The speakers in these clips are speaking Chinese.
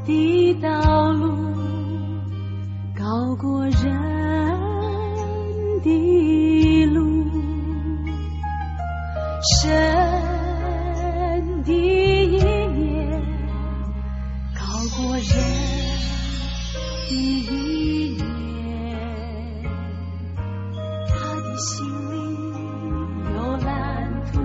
的道路高过人的路，神的意念高过人的意念，他的心里有蓝图，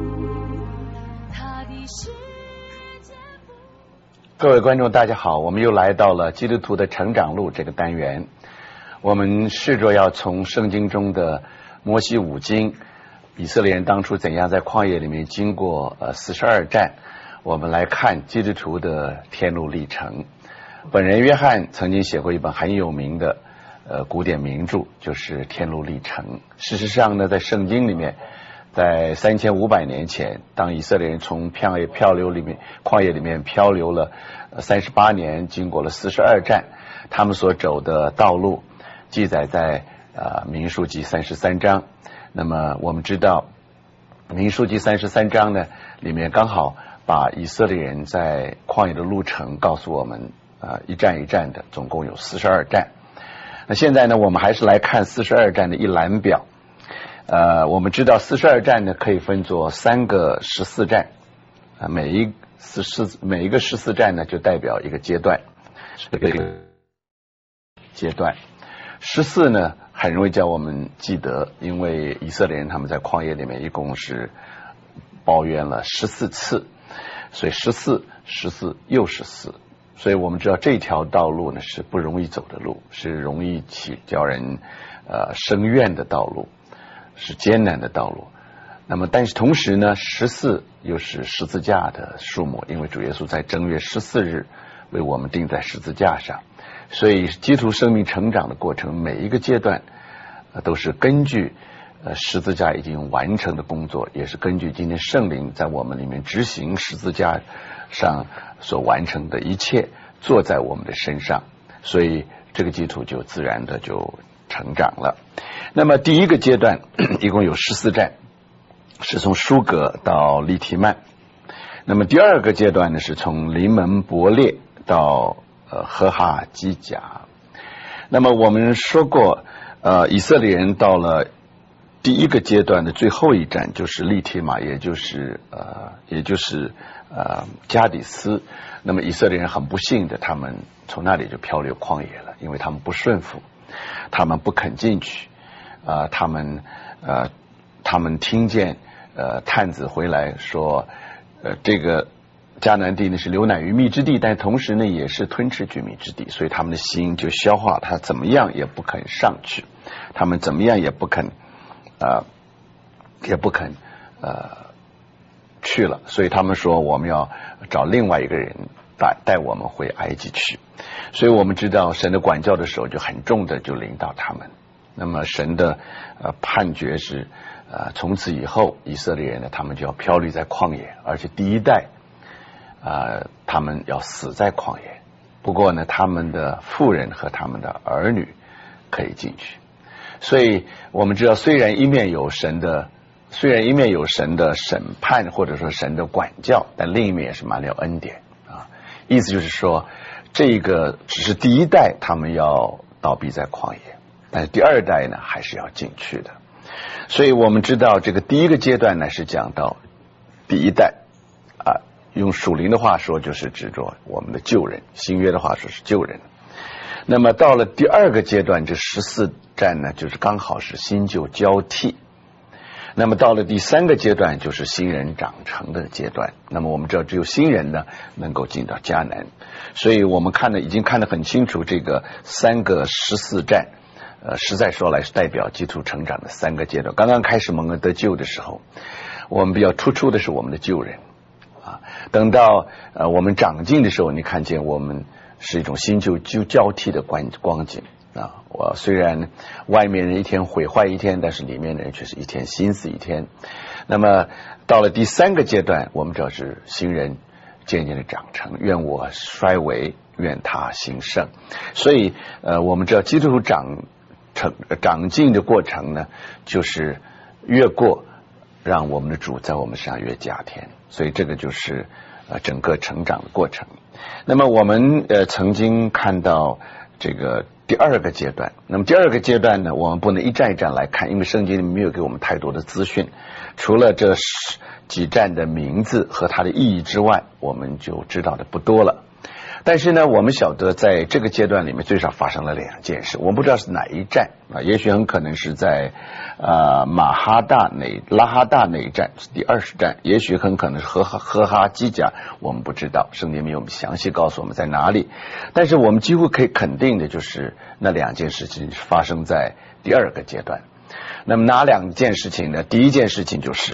他的世界不。 各位观众大家好，我们又来到了基督徒的成长路这个单元，我们试着要从圣经中的摩西五经，以色列人当初怎样在旷野里面经过42战，我们来看基督徒的天路历程。本人约翰曾经写过一本很有名的古典名著，就是《天路历程》。事实上呢，在圣经里面，在3500年前，当以色列人从旷野里面漂流了38年，经过了42战，他们所走的道路记载在民数记33章。那么我们知道民数记33章呢，里面刚好把以色列人在旷野的路程告诉我们，一站一站的，总共有42站。那现在呢，我们还是来看42站的一览表。我们知道42站呢可以分作3个14站，每一个14站呢就代表一个阶段，14呢很容易叫我们记得，因为以色列人他们在旷野里面一共是抱怨了14次，所以14又14，所以我们知道这条道路呢是不容易走的路，是容易叫人生怨的道路，是艰难的道路。那么但是同时呢，14又是十字架的数目，因为主耶稣在正月14日为我们钉在十字架上，所以基督徒生命成长的过程每一个阶段都是根据十字架已经完成的工作，也是根据今天圣灵在我们里面执行十字架上所完成的一切坐在我们的身上，所以这个基督徒就自然的就成长了。那么第一个阶段一共有14站，是从舒格到利提曼。那么第二个阶段呢，是从临门伯列到荷哈基甲。那么我们说过以色列人到了第一个阶段的最后一站就是利提马，也就是加底斯。那么以色列人很不幸的，他们从那里就漂流旷野了，因为他们不顺服，他们不肯进去，他们听见探子回来说这个迦南地呢是流奶与蜜之地，但同时呢也是吞吃居民之地，所以他们的心就消化，他怎么样也不肯上去，他们怎么样也不肯去了，所以他们说我们要找另外一个人带我们回埃及去。所以我们知道神的管教的手就很重的就临到他们。那么神的判决是从此以后以色列人呢，他们就要漂流在旷野，而且第一代他们要死在旷野。不过呢，他们的妇人和他们的儿女可以进去。所以我们知道，虽然一面有神的审判或者说神的管教，但另一面也是满了恩典意思就是说，这个只是第一代他们要倒闭在旷野，但是第二代呢还是要进去的。所以我们知道这个第一个阶段呢是讲到第一代用属灵的话说就是指着我们的旧人，新约的话说是旧人。那么到了第二个阶段，这14站呢就是刚好是新旧交替。那么到了第3个阶段就是新人长成的阶段。那么我们知道只有新人呢能够进到迦南，所以我们已经看得很清楚，这个3个14站实在说来是代表基督徒成长的3个阶段。刚刚开始蒙恩得救的时候，我们比较突出的是我们的旧人等到我们长进的时候，你看见我们是一种新旧交替的光景我虽然外面人一天毁坏一天，但是里面的人却是一天心思一天。那么到了第3个阶段，我们知道是新人渐渐的长成，愿我衰微，愿他兴盛。所以我们知道基督徒长进的过程呢，就是越过让我们的主在我们身上越加添。 所以这个就是整个成长的过程。那么我们曾经看到这个第二个阶段，那么第二个阶段呢，我们不能一站一站来看，因为圣经里没有给我们太多的资讯，除了这几站的名字和它的意义之外，我们就知道的不多了。但是呢，我们晓得在这个阶段里面最少发生了2件事，我们不知道是哪一站啊，也许很可能是在拉哈大那一站是第20站，也许很可能是赫哈基甲，我们不知道，圣经没有详细告诉我们在哪里。但是我们几乎可以肯定的就是那2件事情发生在第2个阶段。那么哪2件事情呢？第一件事情就是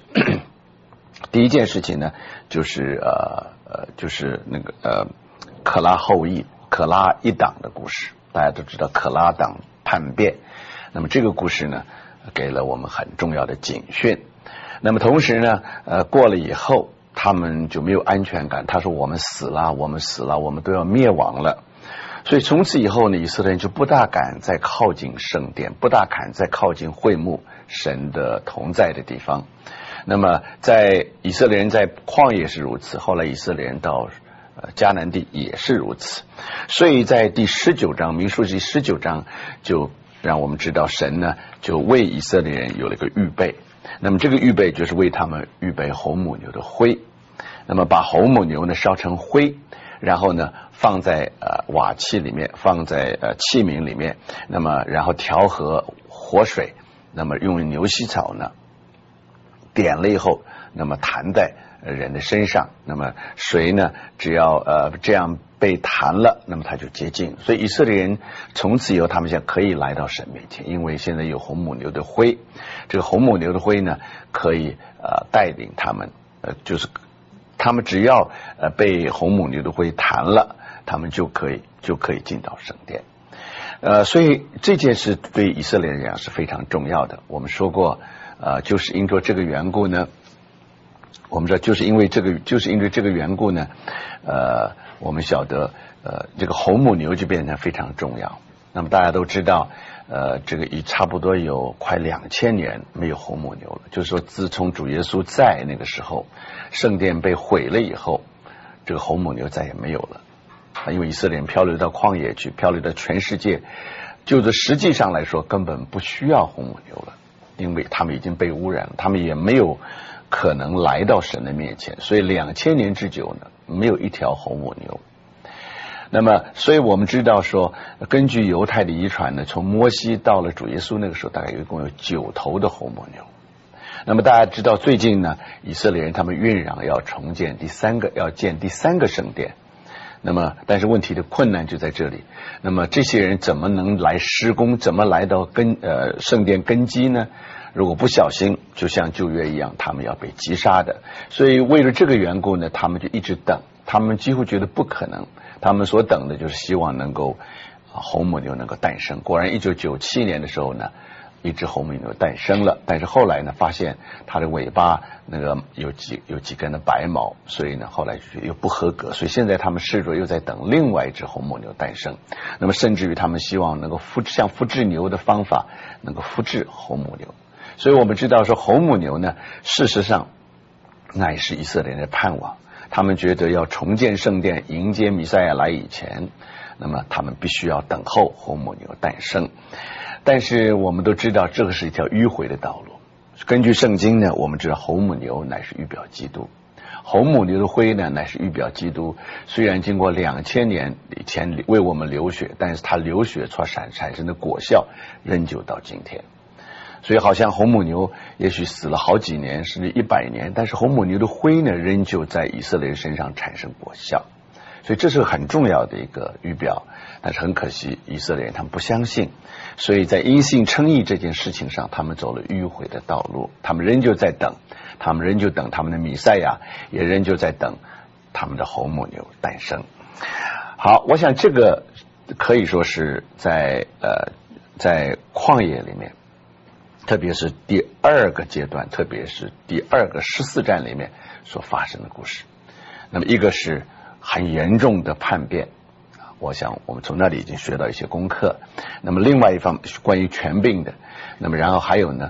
就是那个可拉后裔可拉一党的故事。大家都知道可拉党叛变，那么这个故事呢给了我们很重要的警讯。那么同时呢过了以后他们就没有安全感，他说我们死了，我们都要灭亡了。所以从此以后呢，以色列人就不大敢再靠近圣殿，不大敢再靠近会幕神的同在的地方。那么在以色列人在旷野是如此，后来以色列人到迦南地也是如此。所以在第19章民数记19章就让我们知道神呢就为以色列人有了一个预备。那么这个预备就是为他们预备红母牛的灰，那么把红母牛呢烧成灰，然后呢放在瓦器里面，放在器皿里面，那么然后调和活水，那么用牛膝草呢点了以后，那么弹在人的身上，那么水呢只要这样被弹了，那么它就洁净。所以以色列人从此以后他们可以来到神面前，因为现在有红母牛的灰，这个红母牛的灰呢可以带领他们，就是他们只要被红母牛的灰弹了，他们就可以进到圣殿。所以这件事对以色列人讲是非常重要的。我们说过就是因着这个缘故呢，我们说就是因为这个缘故呢我们晓得这个红母牛就变成非常重要。那么大家都知道这个已差不多有快2000年没有红母牛了，就是说自从主耶稣在那个时候圣殿被毁了以后，这个红母牛再也没有了。因为以色列人漂流到旷野去，漂流到全世界，就是实际上来说根本不需要红母牛了，因为他们已经被污染了，他们也没有可能来到神的面前，所以2000年之久呢没有一条红母牛。那么所以我们知道说根据犹太的遗传呢，从摩西到了主耶稣那个时候大概一共有9头的红母牛。那么大家知道最近呢以色列人他们酝酿要重建要建第三个圣殿，那么但是问题的困难就在这里，那么这些人怎么能来施工，怎么来到圣殿根基呢？如果不小心就像旧约一样，他们要被击杀的。所以为了这个缘故呢，他们就一直等，他们几乎觉得不可能，他们所等的就是希望能够红母牛能够诞生。果然1997年的时候呢，一只红母牛诞生了，但是后来呢发现它的尾巴那个有几根的白毛，所以呢后来就又不合格，所以现在他们试着又在等另外一只红母牛诞生。那么甚至于他们希望能够像复制牛的方法能够复制红母牛。所以我们知道说红母牛呢事实上那也是以色列人的盼望，他们觉得要重建圣殿迎接弥赛亚来以前，那么他们必须要等候红母牛诞生。但是我们都知道这个是一条迂回的道路。根据圣经呢，我们知道红母牛乃是预表基督，红母牛的灰呢乃是预表基督。虽然经过2000年以前为我们流血，但是它流血所产生的果效仍旧到今天。所以好像红母牛也许死了好几年甚至100年，但是红母牛的灰呢仍旧在以色列人身上产生果效。所以这是很重要的一个预表，但是很可惜以色列人他们不相信，所以在因信称义这件事情上他们走了迂回的道路，他们仍旧在等，他们仍旧等他们的弥赛亚，也仍旧在等他们的红母牛诞生。好，我想这个可以说是在旷野里面，特别是第2个阶段，特别是第2个14站里面所发生的故事。那么一个是很严重的叛变，我想我们从那里已经学到一些功课。那么另外一方关于权柄的，那么然后还有呢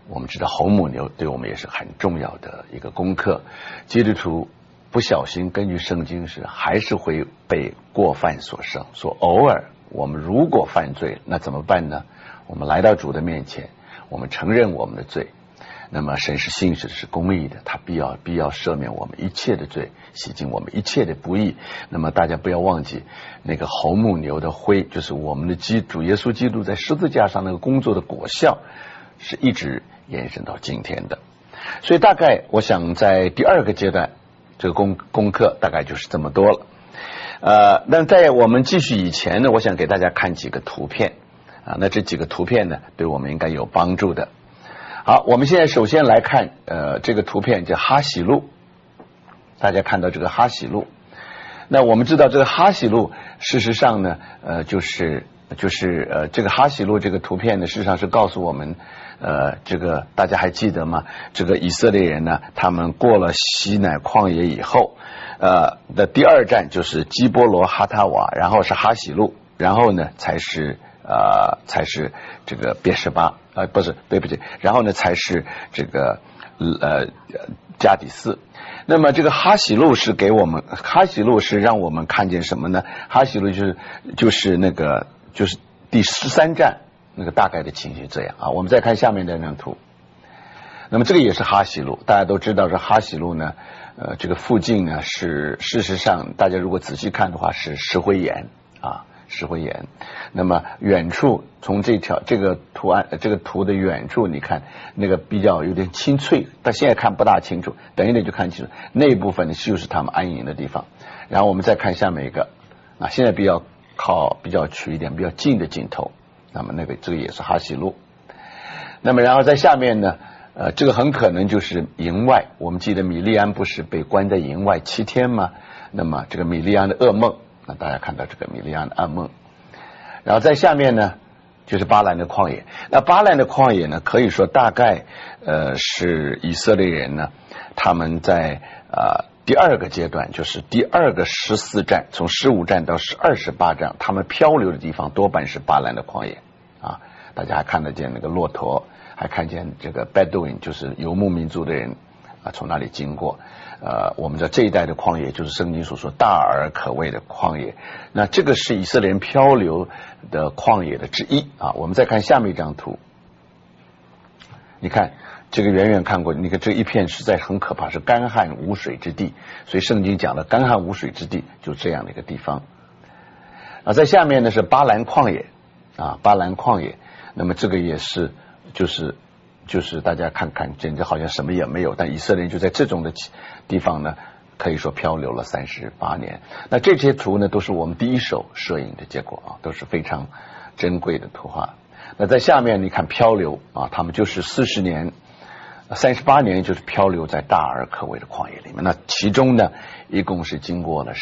我们知道红母牛对我们也是很重要的一个功课。基督徒不小心根据圣经是还是会被过犯所胜，说偶尔我们如果犯罪，那怎么办呢？我们来到主的面前，我们承认我们的罪，那么神是信实的，是公义的，他必要赦免我们一切的罪，洗净我们一切的不义。那么大家不要忘记，那个红母牛的灰，就是我们的主耶稣基督在十字架上那个工作的果效，是一直延伸到今天的。所以大概我想在第二个阶段，这个功课大概就是这么多了。但在我们继续以前呢，我想给大家看几个图片啊，那这几个图片呢，对我们应该有帮助的。好，我们现在首先来看这个图片叫哈喜路，大家看到这个哈喜路。那我们知道这个哈喜路事实上呢就是这个哈喜路这个图片呢，事实上是告诉我们这个大家还记得吗？这个以色列人呢，他们过了西乃旷野以后的第二站就是基波罗哈塔瓦，然后是哈喜路，然后呢才是这个别是巴不是对不起，然后呢才是这个加底斯。那么这个哈喜路是给我们，哈喜路是让我们看见什么呢？哈喜路就是那个就是第13站那个大概的情形这样啊。我们再看下面这张图，那么这个也是哈喜路，大家都知道这哈喜路呢这个附近呢是事实上大家如果仔细看的话是石灰岩啊，石灰岩。那么远处从这个图案这个图的远处，你看那个比较有点青翠，但现在看不大清楚，等一点就看清楚。那一部分呢就是他们安营的地方。然后我们再看下面一个，现在比较取一点比较近的镜头，那么这个也是哈喜路。那么然后在下面呢这个很可能就是营外，我们记得米利安不是被关在营外7天吗？那么这个米利安的噩梦，那大家看到这个米利安的噩梦。然后在下面呢就是巴兰的旷野。那巴兰的旷野呢，可以说大概是以色列人呢他们在第二个阶段，就是第二个14站，从15站到28站，他们漂流的地方多半是巴兰的旷野啊。大家还看得见那个骆驼，还看见这个 Bedouin 就是游牧民族的人从那里经过。我们知道这一带的旷野就是圣经所说大而可畏的旷野。那这个是以色列人漂流的旷野的之一啊。我们再看下面一张图，你看这个远远看过，你看这一片实在很可怕，是干旱无水之地。所以圣经讲的干旱无水之地就这样的一个地方。在下面呢是巴兰旷野啊，巴兰旷野。那么这个也是就是大家看看，简直好像什么也没有，但以色列人就在这种的地方呢，可以说漂流了38年。那这些图呢，都是我们第一手摄影的结果啊，都是非常珍贵的图画。那在下面你看漂流啊，他们就是40年、38年，就是漂流在大而可畏的旷野里面。那其中呢，一共是经过了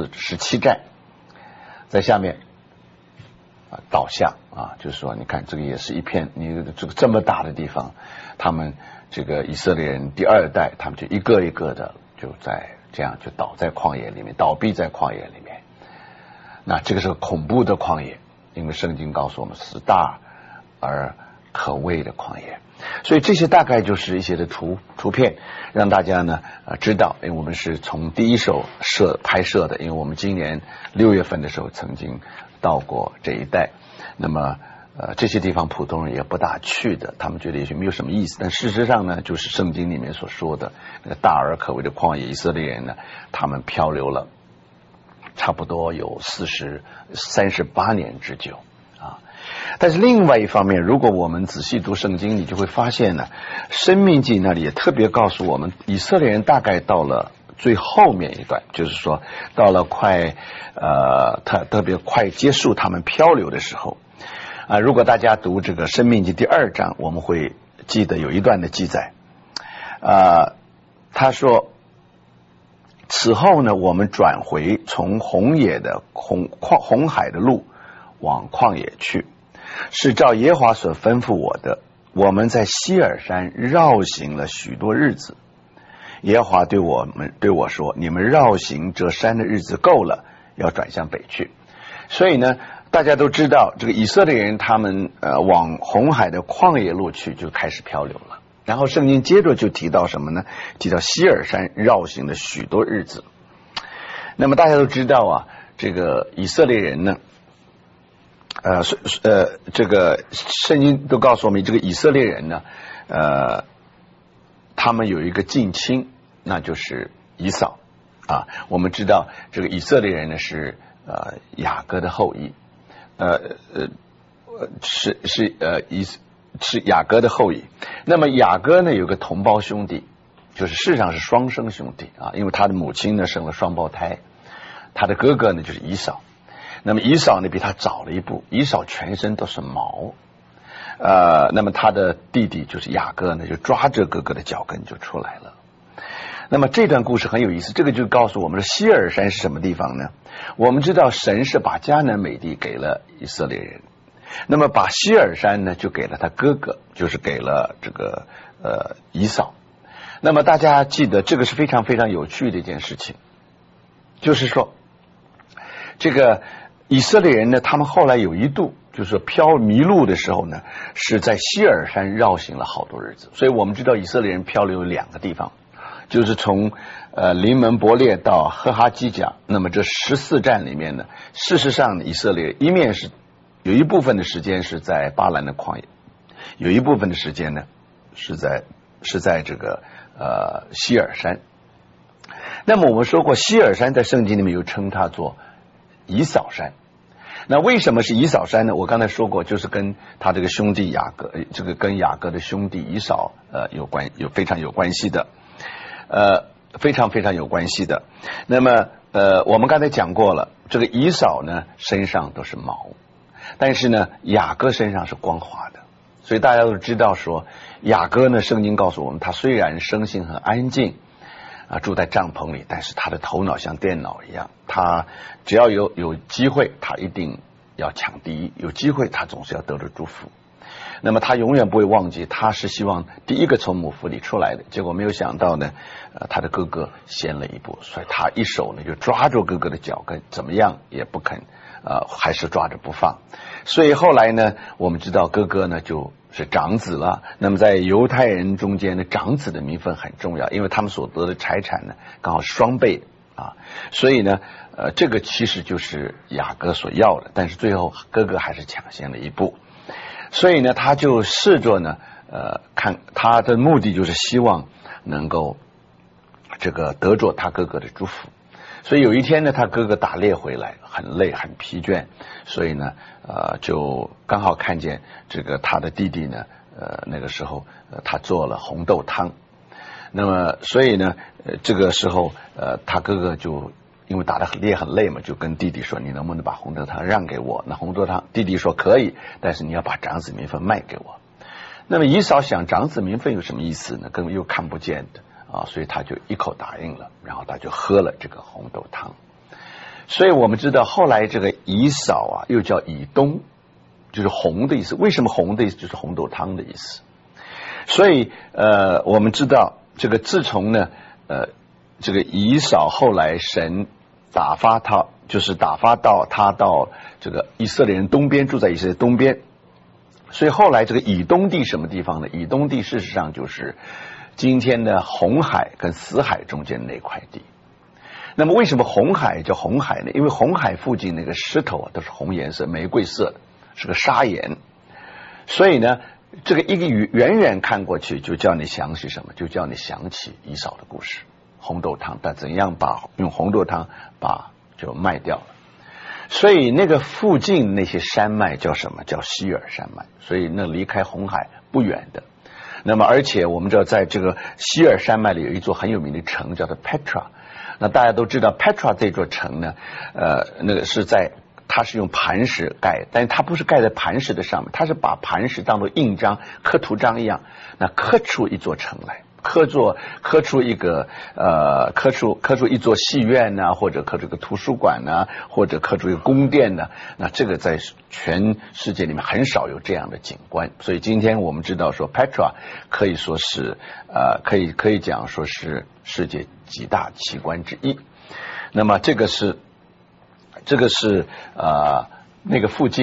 17站。在下面倒下啊，就是说你看这个也是一片，你这个这么大的地方，他们这个以色列人第二代，他们就一个一个的就在这样就倒在旷野里面，倒闭在旷野里面。那这个是个恐怖的旷野，因为圣经告诉我们是大而可畏的旷野。所以这些大概就是一些的图片，让大家呢知道，因为我们是从第一手拍摄的，因为我们今年6月份的时候曾经到过这一带。那么这些地方普通人也不大去的，他们觉得也许没有什么意思，但事实上呢，就是圣经里面所说的那个大而可畏的旷野，以色列人呢他们漂流了差不多有38年之久啊。但是另外一方面，如果我们仔细读圣经，你就会发现呢，申命记那里也特别告诉我们，以色列人大概到了最后面一段，就是说到了特别快结束他们漂流的时候如果大家读这个申命记第2章，我们会记得有一段的记载他说，此后呢，我们转回从红海的路往旷野去，是照耶和华所吩咐我的。我们在希尔山绕行了许多日子。耶和华对我说，你们绕行这山的日子够了，要转向北去。所以呢，大家都知道这个以色列人他们往红海的旷野路去就开始漂流了然后圣经接着就提到什么呢？提到西尔山绕行了许多日子。那么大家都知道啊，这个以色列人呢，这个圣经都告诉我们，这个以色列人呢，他们有一个近亲，那就是以扫啊。我们知道这个以色列人呢是雅各的后裔，是雅各的后裔。那么雅各呢有个同胞兄弟，就是事实上是双生兄弟啊，因为他的母亲呢生了双胞胎，他的哥哥呢就是以扫。那么以扫呢比他早了一步，以扫全身都是毛，那么他的弟弟就是雅各呢就抓着哥哥的脚跟就出来了。那么这段故事很有意思，这个就告诉我们西尔山是什么地方呢？我们知道神是把迦南美地给了以色列人，那么把西尔山呢就给了他哥哥，就是给了这个以扫。那么大家记得这个是非常非常有趣的一件事情，就是说这个以色列人呢，他们后来有一度就是迷路的时候呢，是在西尔山绕行了好多日子。所以我们知道以色列人漂流有2个地方，就是从临门伯列到赫哈基甲。那么这14站里面呢，事实上以色列一面是有一部分的时间是在巴兰的旷野，有一部分的时间呢是在这个西尔山。那么我们说过，西尔山在圣经里面又称它做以扫山。那为什么是以扫山呢？我刚才说过，就是跟他这个兄弟雅各，这个跟雅各的兄弟以扫非常有关系的，非常非常有关系的。那么我们刚才讲过了，这个以扫呢身上都是毛，但是呢雅各身上是光滑的。所以大家都知道说，雅各呢圣经告诉我们，他虽然生性很安静住在帐篷里，但是他的头脑像电脑一样，他只要有机会他一定要抢第一，有机会他总是要得着祝福。那么他永远不会忘记，他是希望第一个从母腹里出来的，结果没有想到呢他的哥哥先了一步，所以他一手呢就抓住哥哥的脚跟，怎么样也不肯还是抓着不放。所以后来呢我们知道哥哥呢就是长子了。那么在犹太人中间呢，长子的名分很重要，因为他们所得的财产呢刚好双倍所以呢这个其实就是雅各所要的，但是最后哥哥还是抢先了一步。所以呢他就试着呢看他的目的就是希望能够这个得着他哥哥的祝福。所以有一天呢他哥哥打猎回来很累很疲倦，所以呢就刚好看见这个他的弟弟呢那个时候他做了红豆汤。那么所以呢这个时候他哥哥就因为打得猎很累嘛，就跟弟弟说，你能不能把红豆汤让给我？那红豆汤弟弟说可以，但是你要把长子名分卖给我。那么以扫想长子名分有什么意思呢？根本又看不见的所以他就一口答应了，然后他就喝了这个红豆汤。所以我们知道后来这个以扫又叫以东，就是红的意思。为什么红的意思？就是红豆汤的意思。所以我们知道这个自从呢这个以扫后来神打发到他到这个以色列人东边，住在以色列东边。所以后来这个以东地什么地方呢？以东地事实上就是今天的红海跟死海中间那块地。那么为什么红海叫红海呢？因为红海附近那个石头都是红颜色玫瑰色的，是个砂岩。所以呢这个一个远远看过去就叫你想起什么？就叫你想起以扫的故事，红豆汤，但怎样用红豆汤就卖掉了。所以那个附近那些山脉叫什么？叫西尔山脉。所以那离开红海不远的。那么而且我们知道在这个西尔山脉里有一座很有名的城叫做 Petra。 那大家都知道 Petra 这座城呢那个它是用磐石盖，但是它不是盖在磐石的上面，它是把磐石当作印章刻图章一样，那刻出一座城来，刻出一个刻出一座戏院或者刻出一个图书馆或者刻出一个宫殿那这个在全世界里面很少有这样的景观。所以今天我们知道说 Petra 可以说是可以讲说是世界几大奇观之一。那么这个是那个附近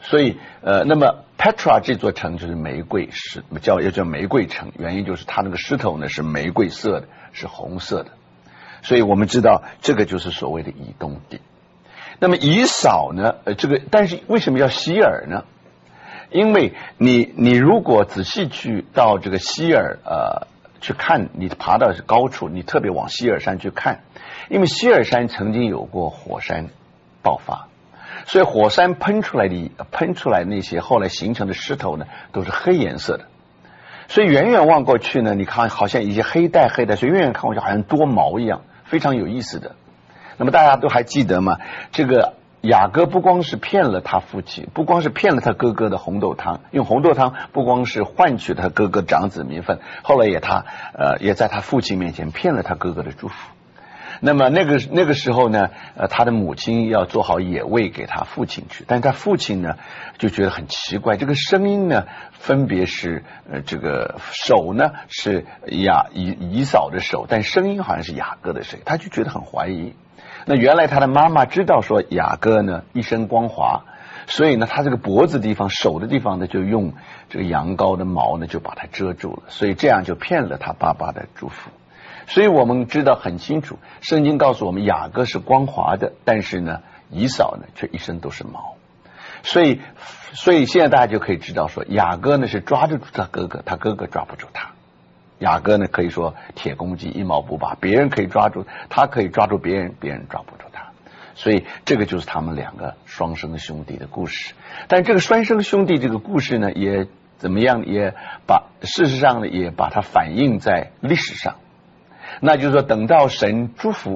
所以那么 Petra 这座城就是玫瑰石，又叫玫瑰城，原因就是它那个石头呢是玫瑰色的，是红色的。所以我们知道这个就是所谓的以东地。那么以扫呢，但是为什么叫希尔呢？因为你如果仔细去到这个希尔去看，你爬到高处，你特别往希尔山去看，因为希尔山曾经有过火山爆发，所以火山喷出来那些后来形成的石头呢，都是黑颜色的。所以远远望过去呢，你看好像一些黑带，所以远远看过去好像多毛一样，非常有意思的。那么大家都还记得吗？这个雅各不光是骗了他父亲，不光是骗了他哥哥的红豆汤，用红豆汤不光是换取他哥哥长子名分，后来也在他父亲面前骗了他哥哥的祝福。那么那个时候呢，他的母亲要做好野味给他父亲去，但是他父亲呢就觉得很奇怪，这个声音呢分别是这个手呢是以扫的手，但声音好像是雅各的声音，他就觉得很怀疑。那原来他的妈妈知道说雅各呢一身光滑，所以呢他这个脖子地方手的地方呢就用这个羊羔的毛呢就把它遮住了，所以这样就骗了他爸爸的祝福。所以我们知道很清楚，圣经告诉我们雅各是光滑的，但是呢以扫呢却一身都是毛。所以现在大家就可以知道说雅各呢是抓得住他哥哥，他哥哥抓不住他。雅各呢可以说铁公鸡一毛不拔，别人可以抓住他，可以抓住别人，别人抓不住他。所以这个就是他们两个双生兄弟的故事。但这个双生兄弟这个故事呢也怎么样，事实上呢也把它反映在历史上。那就是说等到神祝福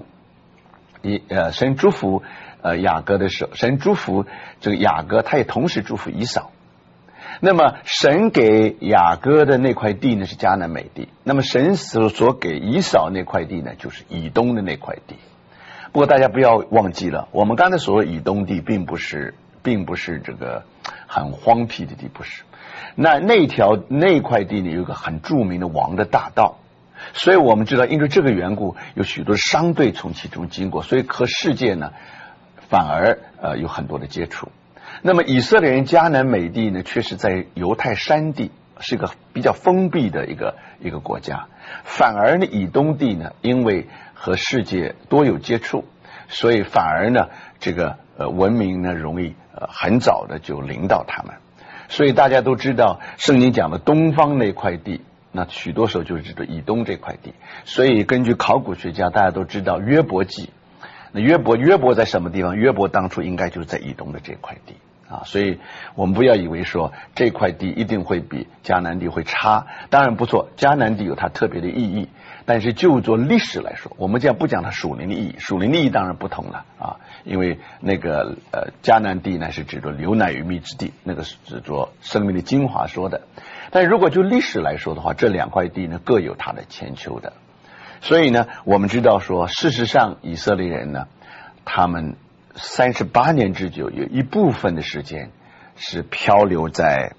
雅各的时候，神祝福这个雅各，他也同时祝福以扫。那么神给雅各的那块地呢是迦南美地，那么神所给以扫那块地呢就是以东的那块地。不过大家不要忘记了，我们刚才所谓以东地并不是这个很荒僻的地，不是。那块地呢有一个很著名的王的大道，所以我们知道因为这个缘故有许多商队从其中经过，所以和世界呢反而有很多的接触。那么以色列人迦南美地呢却是在犹太山地，是一个比较封闭的一个国家，反而呢以东地呢因为和世界多有接触，所以反而呢这个文明呢容易很早的就临到他们。所以大家都知道圣经讲的东方那块地，那许多时候就是指的以东这块地。所以根据考古学家大家都知道约伯记，那约伯在什么地方？约伯当初应该就是在以东的这块地啊，所以我们不要以为说这块地一定会比迦南地会差，当然不错，迦南地有它特别的意义，但是就做历史来说，我们这样不讲它属灵的意义，属灵的意义当然不同了啊，因为那个迦南地呢是指着流奶与蜜之地，那个是指着生命的精华说的。但如果就历史来说的话，这两块地呢各有它的千秋的。所以呢我们知道说事实上以色列人呢他们38年之久有一部分的时间是漂流在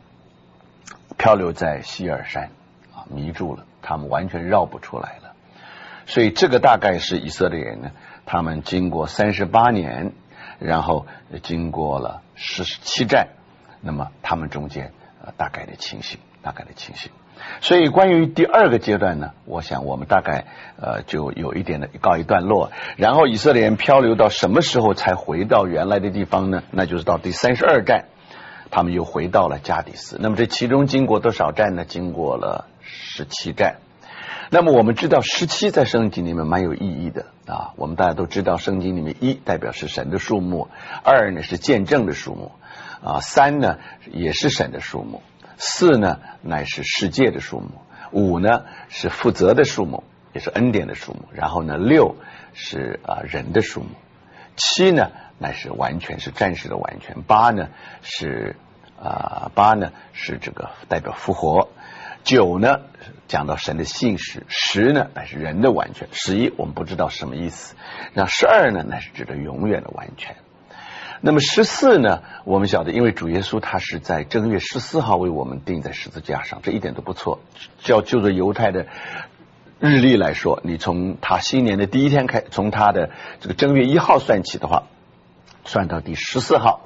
希尔山啊，迷住了，他们完全绕不出来了。所以这个大概是以色列人呢他们经过38年，然后经过了17战，那么他们中间大概的情形。所以关于第二个阶段呢，我想我们大概就有一点的告一段落。然后以色列人漂流到什么时候才回到原来的地方呢？那就是到第32战，他们又回到了加底斯。那么这其中经过多少战呢？经过了17战。那么我们知道17在圣经里面蛮有意义的啊。我们大家都知道圣经里面1代表是神的数目，2呢是见证的数目啊，3呢也是神的数目，4呢乃是世界的数目，5呢是负责的数目，也是恩典的数目，然后呢6是人的数目，7呢乃是完全，是战士的完全，8呢是这个代表复活，9呢讲到神的信实，10呢乃是人的完全，11我们不知道什么意思，那12呢乃是指的永远的完全。那么14呢我们晓得因为主耶稣他是在正月14号为我们钉在十字架上，这一点都不错。就着犹太的日历来说，你从他新年的第一天从他的这个正月1号算起的话，算到第14号，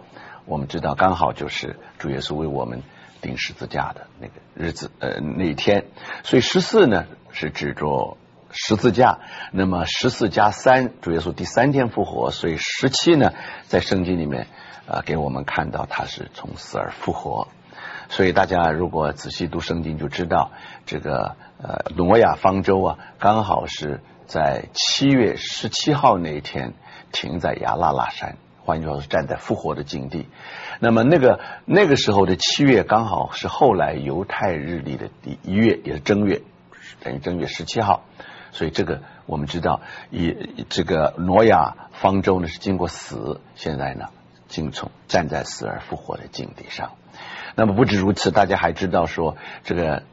我们知道刚好就是主耶稣为我们钉十字架的那个日子，那一天。所以14呢是指着十字架，那么14+3，主耶稣第3天复活，所以17呢在圣经里面给我们看到他是从死而复活。所以大家如果仔细读圣经就知道，这个挪亚方舟啊，刚好是在7月17号那一天停在亚拉拉山，换句话说是站在复活的境地。那么那个时候的7月刚好是后来犹太日历的第1月，也是正月，等于正月17号。所以这个我们知道，这个挪亚方舟呢是经过死，现在呢站在死而复活的境地上。那么不止如此，大家还知道说这个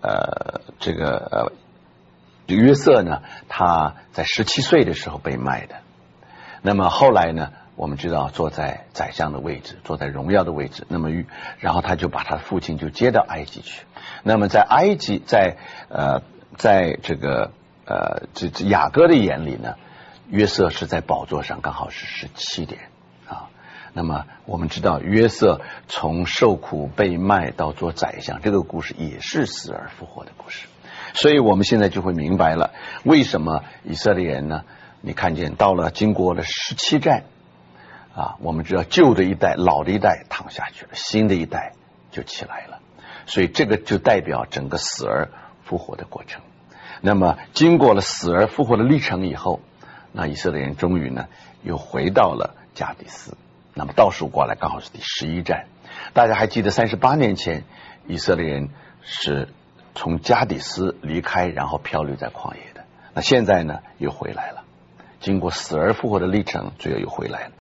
约瑟呢，他在17岁的时候被卖的。那么后来呢，我们知道坐在宰相的位置，坐在荣耀的位置。那么然后他就把他的父亲就接到埃及去。那么在埃及，在这个雅各的眼里呢，约瑟是在宝座上，刚好是17点啊。那么我们知道约瑟从受苦被卖到做宰相，这个故事也是死而复活的故事。所以我们现在就会明白了，为什么以色列人呢，你看见经过了17战啊，我们知道旧的一代老的一代躺下去了，新的一代就起来了。所以这个就代表整个死而复活的过程。那么经过了死而复活的历程以后，那以色列人终于呢又回到了加迪斯。那么倒数过来刚好是第11战。大家还记得38年前以色列人是从加迪斯离开，然后漂流在旷野的。那现在呢又回来了，经过死而复活的历程，最后又回来了。